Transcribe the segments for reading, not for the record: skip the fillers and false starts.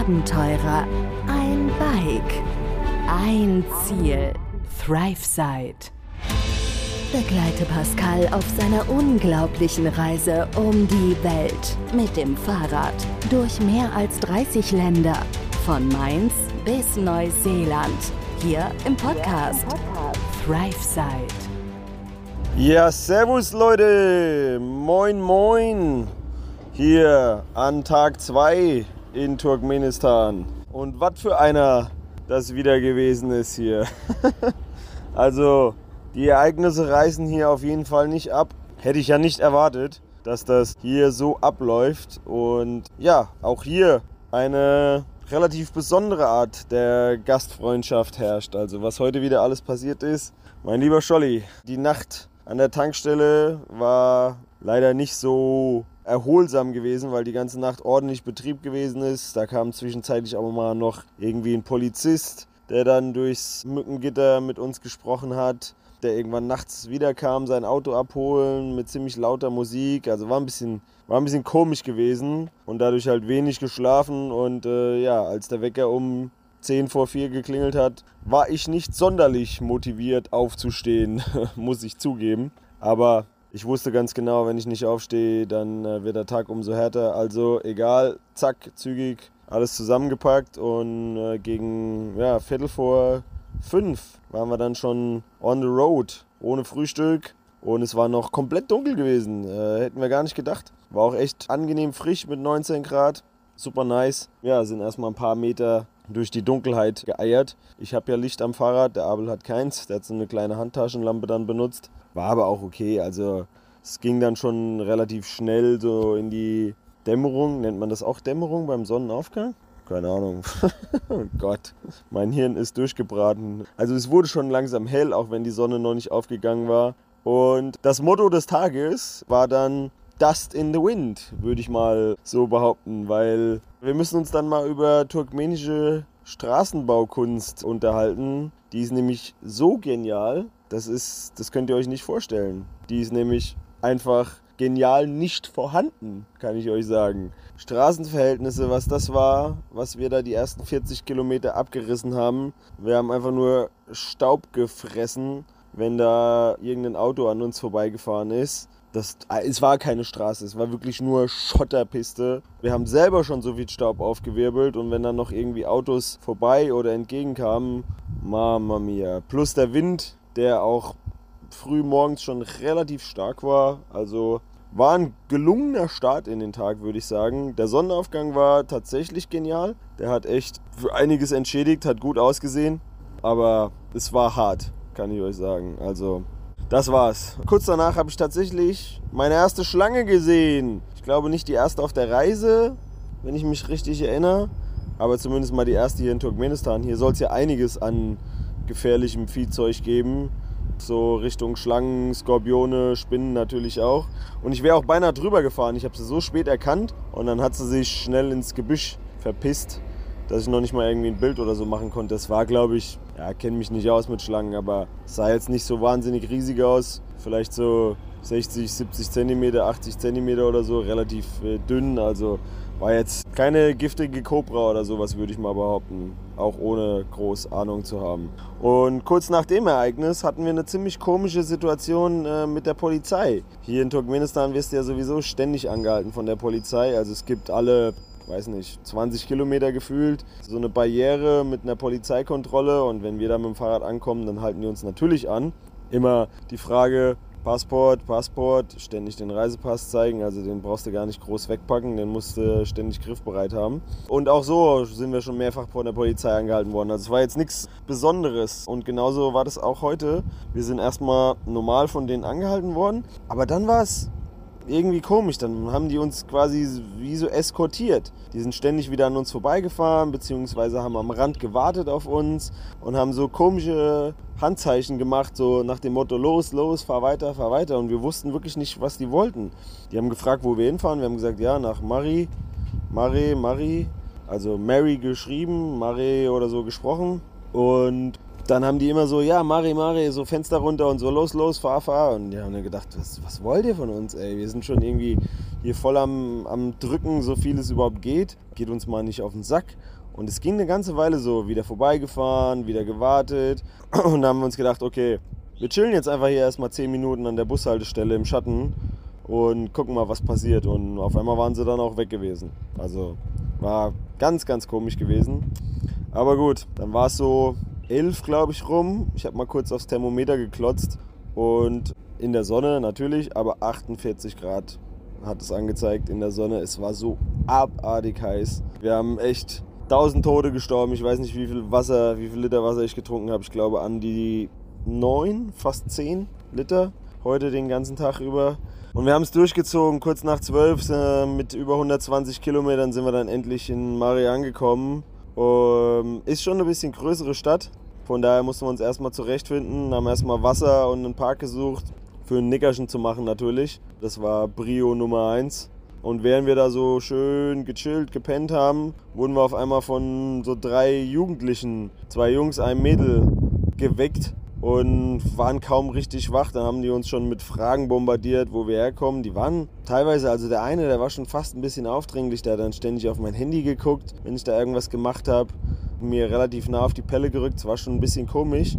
Abenteurer, ein Bike, ein Ziel. ThriveSide. Begleite Pascal auf seiner unglaublichen Reise um die Welt mit dem Fahrrad durch mehr als 30 Länder, von Mainz bis Neuseeland, hier im Podcast ThriveSide. Ja, servus Leute, moin moin, hier an Tag 2 in Turkmenistan. Und was für einer das wieder gewesen ist hier. Also, die Ereignisse reißen hier auf jeden Fall nicht ab. Hätte ich ja nicht erwartet, dass das hier so abläuft. Und ja, auch hier eine relativ besondere Art der Gastfreundschaft herrscht. Also was heute wieder alles passiert ist. Mein lieber Scholli, die Nacht an der Tankstelle war leider nicht so erholsam gewesen, weil die ganze Nacht ordentlich Betrieb gewesen ist. Da kam zwischenzeitlich auch mal noch irgendwie ein Polizist, der dann durchs Mückengitter mit uns gesprochen hat, der irgendwann nachts wiederkam, sein Auto abholen mit ziemlich lauter Musik. Also war ein bisschen komisch gewesen und dadurch halt wenig geschlafen. Und als der Wecker um 10 vor 4 geklingelt hat, war ich nicht sonderlich motiviert aufzustehen, muss ich zugeben. Aber ich wusste ganz genau, wenn ich nicht aufstehe, dann wird der Tag umso härter. Also egal, zack, zügig, alles zusammengepackt und gegen Viertel vor 5 waren wir dann schon on the road, ohne Frühstück. Und es war noch komplett dunkel gewesen, hätten wir gar nicht gedacht. War auch echt angenehm frisch mit 19 Grad, super nice. Ja, sind erstmal ein paar Meter durch die Dunkelheit geeiert. Ich habe ja Licht am Fahrrad, der Abel hat keins. Der hat so eine kleine Handtaschenlampe dann benutzt. War aber auch okay, also es ging dann schon relativ schnell so in die Dämmerung. Nennt man das auch Dämmerung beim Sonnenaufgang? Keine Ahnung. Oh Gott, mein Hirn ist durchgebraten. Also es wurde schon langsam hell, auch wenn die Sonne noch nicht aufgegangen war. Und das Motto des Tages war dann Dust in the Wind, würde ich mal so behaupten, weil wir müssen uns dann mal über turkmenische Straßenbaukunst unterhalten. Die ist nämlich so genial, das könnt ihr euch nicht vorstellen. Die ist nämlich einfach genial nicht vorhanden, kann ich euch sagen. Straßenverhältnisse, was das war, was wir da die ersten 40 Kilometer abgerissen haben. Wir haben einfach nur Staub gefressen, wenn da irgendein Auto an uns vorbeigefahren ist. Es war keine Straße, es war wirklich nur Schotterpiste. Wir haben selber schon so viel Staub aufgewirbelt und wenn dann noch irgendwie Autos vorbei oder entgegenkamen, Mamma mia. Plus der Wind, der auch früh morgens schon relativ stark war. Also war ein gelungener Start in den Tag, würde ich sagen. Der Sonnenaufgang war tatsächlich genial. Der hat echt für einiges entschädigt, hat gut ausgesehen. Aber es war hart, kann ich euch sagen. Also das war's. Kurz danach habe ich tatsächlich meine erste Schlange gesehen. Ich glaube nicht die erste auf der Reise, wenn ich mich richtig erinnere. Aber zumindest mal die erste hier in Turkmenistan. Hier soll es ja einiges an gefährlichem Viehzeug geben. So Richtung Schlangen, Skorpione, Spinnen natürlich auch. Und ich wäre auch beinahe drüber gefahren. Ich habe sie so spät erkannt und dann hat sie sich schnell ins Gebüsch verpisst, dass ich noch nicht mal irgendwie ein Bild oder so machen konnte. Das war, glaube ich, kenne mich nicht aus mit Schlangen, aber es sah jetzt nicht so wahnsinnig riesig aus. Vielleicht so 60, 70 cm, 80 cm oder so, relativ dünn. Also war jetzt keine giftige Kobra oder sowas, würde ich mal behaupten. Auch ohne groß Ahnung zu haben. Und kurz nach dem Ereignis hatten wir eine ziemlich komische Situation mit der Polizei. Hier in Turkmenistan wirst du ja sowieso ständig angehalten von der Polizei. Also es gibt alle 20 Kilometer gefühlt, so eine Barriere mit einer Polizeikontrolle und wenn wir da mit dem Fahrrad ankommen, dann halten die uns natürlich an. Immer die Frage, Passport, ständig den Reisepass zeigen, also den brauchst du gar nicht groß wegpacken, den musst du ständig griffbereit haben. Und auch so sind wir schon mehrfach von der Polizei angehalten worden, also es war jetzt nichts Besonderes und genauso war das auch heute. Wir sind erstmal normal von denen angehalten worden, aber dann war es irgendwie komisch, dann haben die uns quasi wie so eskortiert. Die sind ständig wieder an uns vorbeigefahren, beziehungsweise haben am Rand gewartet auf uns und haben so komische Handzeichen gemacht, so nach dem Motto, los, fahr weiter. Und wir wussten wirklich nicht, was die wollten. Die haben gefragt, wo wir hinfahren. Wir haben gesagt, ja, nach Mari, also Mary geschrieben, Mari oder so gesprochen. Und dann haben die immer so, ja, Mari, so Fenster runter und so, los, fahr. Und die haben dann gedacht, was wollt ihr von uns, ey? Wir sind schon irgendwie hier voll am Drücken, so viel es überhaupt geht. Geht uns mal nicht auf den Sack. Und es ging eine ganze Weile so, wieder vorbeigefahren, wieder gewartet. Und dann haben wir uns gedacht, okay, wir chillen jetzt einfach hier erstmal 10 Minuten an der Bushaltestelle im Schatten und gucken mal, was passiert. Und auf einmal waren sie dann auch weg gewesen. Also war ganz, ganz komisch gewesen. Aber gut, dann war es so 11, glaube ich, rum. Ich habe mal kurz aufs Thermometer geklotzt und in der Sonne natürlich, aber 48 Grad hat es angezeigt in der Sonne. Es war so abartig heiß. Wir haben echt 1000 Tote gestorben. Ich weiß nicht, wie viel Liter Wasser ich getrunken habe. Ich glaube an die 9, fast 10 Liter heute den ganzen Tag über. Und wir haben es durchgezogen. Kurz nach 12 mit über 120 Kilometern sind wir dann endlich in Mari angekommen. Ist schon eine bisschen größere Stadt. Von daher mussten wir uns erstmal zurechtfinden. Haben erstmal Wasser und einen Park gesucht. Für ein Nickerchen zu machen natürlich. Das war Brio Nummer 1. Und während wir da so schön gechillt, gepennt haben, wurden wir auf einmal von so 3 Jugendlichen, 2 Jungs, ein Mädel, geweckt und waren kaum richtig wach. Dann haben die uns schon mit Fragen bombardiert, wo wir herkommen. Die waren teilweise, also der eine, der war schon fast ein bisschen aufdringlich, der hat dann ständig auf mein Handy geguckt, wenn ich da irgendwas gemacht habe. Mir relativ nah auf die Pelle gerückt, es war schon ein bisschen komisch.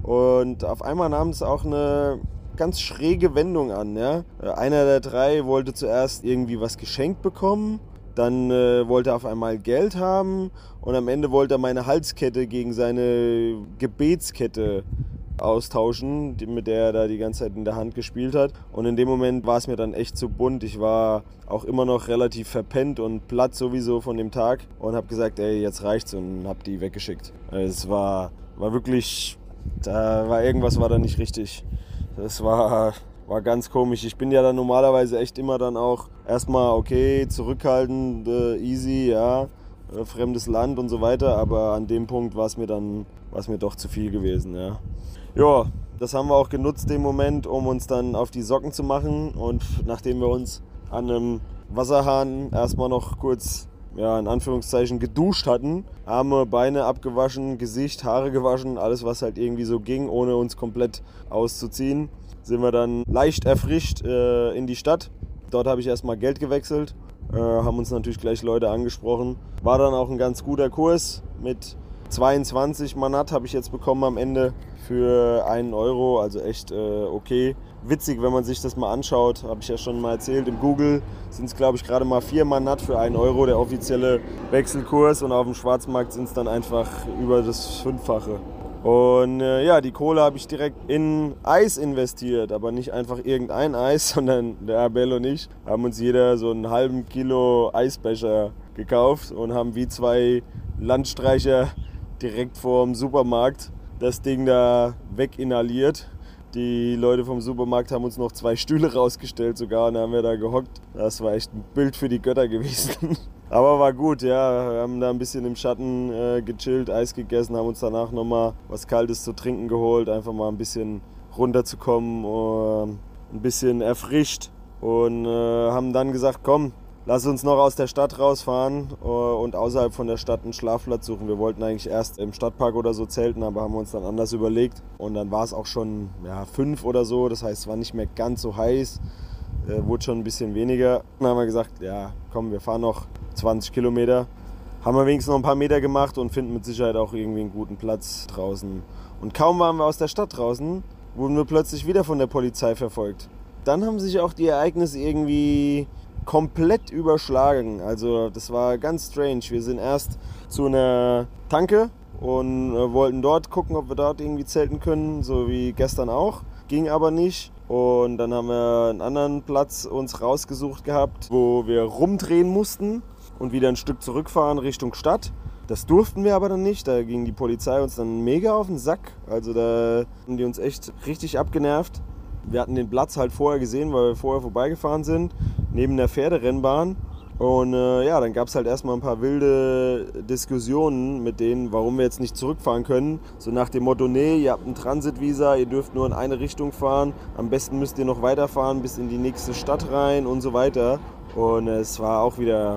Und auf einmal nahm es auch eine ganz schräge Wendung an. Ja? Einer der 3 wollte zuerst irgendwie was geschenkt bekommen, dann wollte er auf einmal Geld haben und am Ende wollte er meine Halskette gegen seine Gebetskette austauschen, mit der er da die ganze Zeit in der Hand gespielt hat. Und in dem Moment war es mir dann echt zu bunt. Ich war auch immer noch relativ verpennt und platt sowieso von dem Tag und habe gesagt, ey, jetzt reicht's, und habe die weggeschickt. Es war wirklich, irgendwas war da nicht richtig. Das war ganz komisch. Ich bin ja dann normalerweise echt immer dann auch erstmal okay, zurückhaltend, easy, ja, fremdes Land und so weiter. Aber an dem Punkt war es mir doch zu viel gewesen, ja. Ja, das haben wir auch genutzt, den Moment, um uns dann auf die Socken zu machen. Und nachdem wir uns an einem Wasserhahn erstmal noch kurz, ja, in Anführungszeichen geduscht hatten, Arme, Beine abgewaschen, Gesicht, Haare gewaschen, alles was halt irgendwie so ging, ohne uns komplett auszuziehen, sind wir dann leicht erfrischt in die Stadt. Dort habe ich erstmal Geld gewechselt, haben uns natürlich gleich Leute angesprochen. War dann auch ein ganz guter Kurs mit 22 Manat habe ich jetzt bekommen am Ende für 1 Euro, also echt okay. Witzig, wenn man sich das mal anschaut, habe ich ja schon mal erzählt, im Google sind es, glaube ich, gerade mal 4 Manat für 1 Euro, der offizielle Wechselkurs, und auf dem Schwarzmarkt sind es dann einfach über das 5-fache. Und ja, die Kohle habe ich direkt in Eis investiert, aber nicht einfach irgendein Eis, sondern der Abel und ich haben uns jeder so einen halben Kilo Eisbecher gekauft und haben wie 2 Landstreicher direkt vorm Supermarkt das Ding da weginhaliert. Die Leute vom Supermarkt haben uns noch 2 Stühle rausgestellt sogar und da haben wir da gehockt. Das war echt ein Bild für die Götter gewesen. Aber war gut, ja. Wir haben da ein bisschen im Schatten gechillt, Eis gegessen, haben uns danach nochmal was Kaltes zu trinken geholt, einfach mal ein bisschen runterzukommen, ein bisschen erfrischt, und haben dann gesagt, komm, lass uns noch aus der Stadt rausfahren und außerhalb von der Stadt einen Schlafplatz suchen. Wir wollten eigentlich erst im Stadtpark oder so zelten, aber haben uns dann anders überlegt. Und dann war es auch schon 5 oder so, das heißt, es war nicht mehr ganz so heiß, wurde schon ein bisschen weniger. Dann haben wir gesagt, ja komm, wir fahren noch 20 Kilometer. Haben wir wenigstens noch ein paar Meter gemacht und finden mit Sicherheit auch irgendwie einen guten Platz draußen. Und kaum waren wir aus der Stadt draußen, wurden wir plötzlich wieder von der Polizei verfolgt. Dann haben sich auch die Ereignisse irgendwie komplett überschlagen. Also das war ganz strange. Wir sind erst zu einer Tanke und wollten dort gucken, ob wir dort irgendwie zelten können, so wie gestern auch. Ging aber nicht. Und dann haben wir einen anderen Platz uns rausgesucht gehabt, wo wir rumdrehen mussten und wieder ein Stück zurückfahren Richtung Stadt. Das durften wir aber dann nicht. Da ging die Polizei uns dann mega auf den Sack. Also da haben die uns echt richtig abgenervt. Wir hatten den Platz halt vorher gesehen, weil wir vorher vorbeigefahren sind, neben der Pferderennbahn. Und dann gab es halt erstmal ein paar wilde Diskussionen mit denen, warum wir jetzt nicht zurückfahren können. So nach dem Motto, nee, ihr habt ein Transitvisa, ihr dürft nur in eine Richtung fahren. Am besten müsst ihr noch weiterfahren bis in die nächste Stadt rein und so weiter. Und es war auch wieder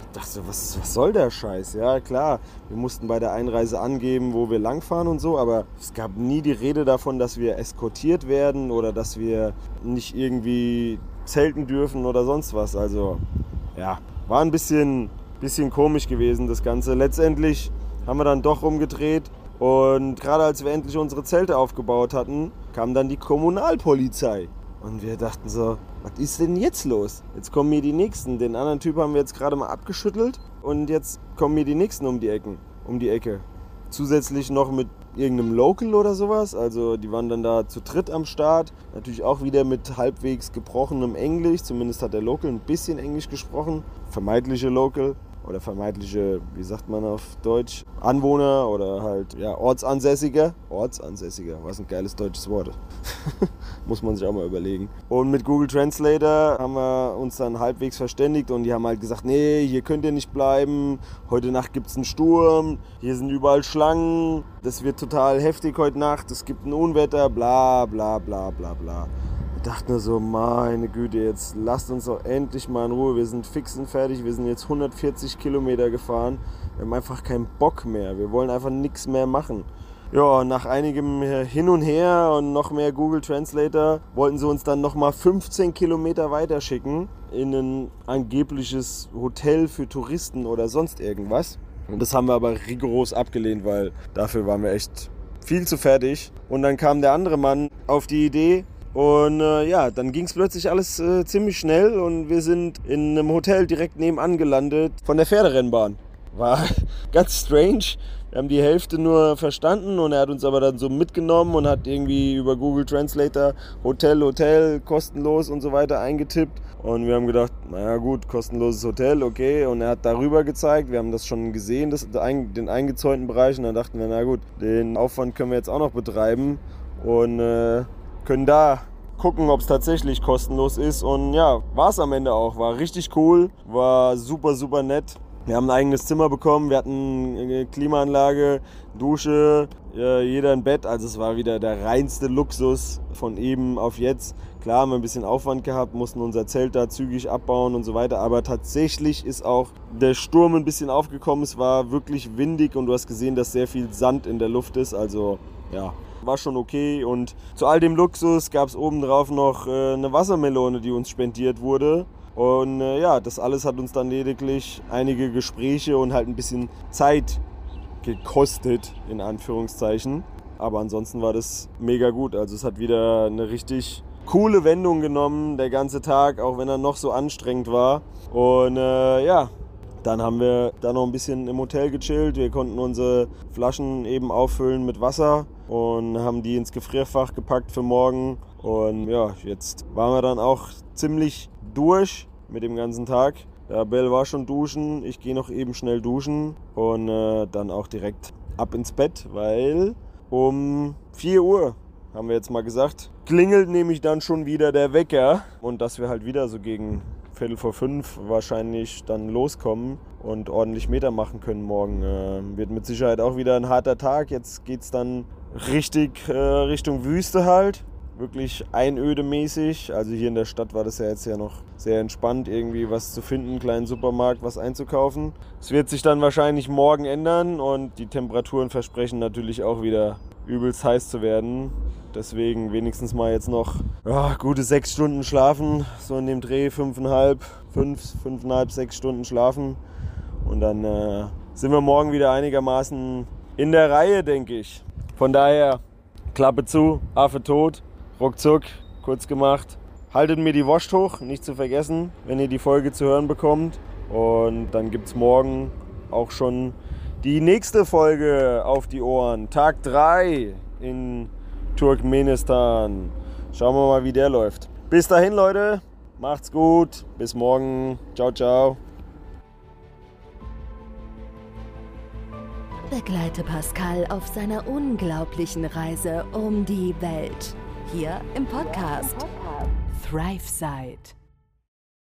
dachte, was soll der Scheiß? Ja, klar, wir mussten bei der Einreise angeben, wo wir langfahren und so, aber es gab nie die Rede davon, dass wir eskortiert werden oder dass wir nicht irgendwie zelten dürfen oder sonst was. Also, ja, war ein bisschen komisch gewesen, das Ganze. Letztendlich haben wir dann doch rumgedreht und gerade als wir endlich unsere Zelte aufgebaut hatten, kam dann die Kommunalpolizei. Und wir dachten so, was ist denn jetzt los? Jetzt kommen hier die Nächsten. Den anderen Typ haben wir jetzt gerade mal abgeschüttelt und jetzt kommen hier die Nächsten um die Ecke. Zusätzlich noch mit irgendeinem Local oder sowas. Also die waren dann da zu dritt am Start. Natürlich auch wieder mit halbwegs gebrochenem Englisch. Zumindest hat der Local ein bisschen Englisch gesprochen. Vermeintliche Local. Oder vermeintliche, wie sagt man auf Deutsch, Anwohner oder halt ja, Ortsansässiger, was ein geiles deutsches Wort. Muss man sich auch mal überlegen. Und mit Google Translator haben wir uns dann halbwegs verständigt und die haben halt gesagt, nee, hier könnt ihr nicht bleiben, heute Nacht gibt's einen Sturm, hier sind überall Schlangen, das wird total heftig heute Nacht, es gibt ein Unwetter, bla bla bla bla bla. Ich dachte nur so, meine Güte, jetzt lasst uns doch endlich mal in Ruhe. Wir sind fix und fertig, wir sind jetzt 140 Kilometer gefahren. Wir haben einfach keinen Bock mehr, wir wollen einfach nichts mehr machen. Ja, nach einigem Hin und Her und noch mehr Google Translator wollten sie uns dann nochmal 15 Kilometer weiter schicken in ein angebliches Hotel für Touristen oder sonst irgendwas. Und das haben wir aber rigoros abgelehnt, weil dafür waren wir echt viel zu fertig. Und dann kam der andere Mann auf die Idee, und ja, dann ging es plötzlich alles ziemlich schnell und wir sind in einem Hotel direkt nebenan gelandet von der Pferderennbahn. War ganz strange. Wir haben die Hälfte nur verstanden und er hat uns aber dann so mitgenommen und hat irgendwie über Google Translator Hotel, kostenlos und so weiter eingetippt. Und wir haben gedacht, naja gut, kostenloses Hotel, okay. Und er hat darüber gezeigt, wir haben das schon gesehen, den eingezäunten Bereich. Und dann dachten wir, na gut, den Aufwand können wir jetzt auch noch betreiben. Und können da gucken, ob es tatsächlich kostenlos ist. Und ja, war es am Ende auch. War richtig cool, war super, super nett. Wir haben ein eigenes Zimmer bekommen, wir hatten eine Klimaanlage, Dusche, jeder ein Bett. Also es war wieder der reinste Luxus von eben auf jetzt. Klar haben wir ein bisschen Aufwand gehabt, mussten unser Zelt da zügig abbauen und so weiter. Aber tatsächlich ist auch der Sturm ein bisschen aufgekommen. Es war wirklich windig und du hast gesehen, dass sehr viel Sand in der Luft ist. Also ja, war schon okay. Und zu all dem Luxus gab es obendrauf noch eine Wassermelone, die uns spendiert wurde. Und ja, das alles hat uns dann lediglich einige Gespräche und halt ein bisschen Zeit gekostet, in Anführungszeichen. Aber ansonsten war das mega gut. Also es hat wieder eine richtig coole Wendung genommen, der ganze Tag, auch wenn er noch so anstrengend war. Und ja, dann haben wir da noch ein bisschen im Hotel gechillt. Wir konnten unsere Flaschen eben auffüllen mit Wasser und haben die ins Gefrierfach gepackt für morgen. Und ja, jetzt waren wir dann auch ziemlich durch mit dem ganzen Tag. Ja, Bell war schon duschen, ich gehe noch eben schnell duschen und dann auch direkt ab ins Bett, weil um 4 Uhr, haben wir jetzt mal gesagt, klingelt nämlich dann schon wieder der Wecker und dass wir halt wieder so gegen 4:45 wahrscheinlich dann loskommen und ordentlich Meter machen können morgen. Wird mit Sicherheit auch wieder ein harter Tag. Jetzt geht es dann richtig Richtung Wüste halt. Wirklich einödemäßig. Also hier in der Stadt war das ja jetzt ja noch sehr entspannt, irgendwie was zu finden, einen kleinen Supermarkt, was einzukaufen. Es wird sich dann wahrscheinlich morgen ändern und die Temperaturen versprechen natürlich auch wieder übelst heiß zu werden. Deswegen wenigstens mal jetzt noch gute 6 Stunden schlafen, so in dem Dreh 5,5, 6 Stunden schlafen. Und dann sind wir morgen wieder einigermaßen in der Reihe, denke ich. Von daher, Klappe zu, Affe tot. Ruckzuck, kurz gemacht. Haltet mir die Wurst hoch, nicht zu vergessen, wenn ihr die Folge zu hören bekommt. Und dann gibt es morgen auch schon die nächste Folge auf die Ohren. Tag 3 in Turkmenistan. Schauen wir mal, wie der läuft. Bis dahin, Leute. Macht's gut. Bis morgen. Ciao, ciao. Begleite Pascal auf seiner unglaublichen Reise um die Welt. Hier im Podcast ThriveSide.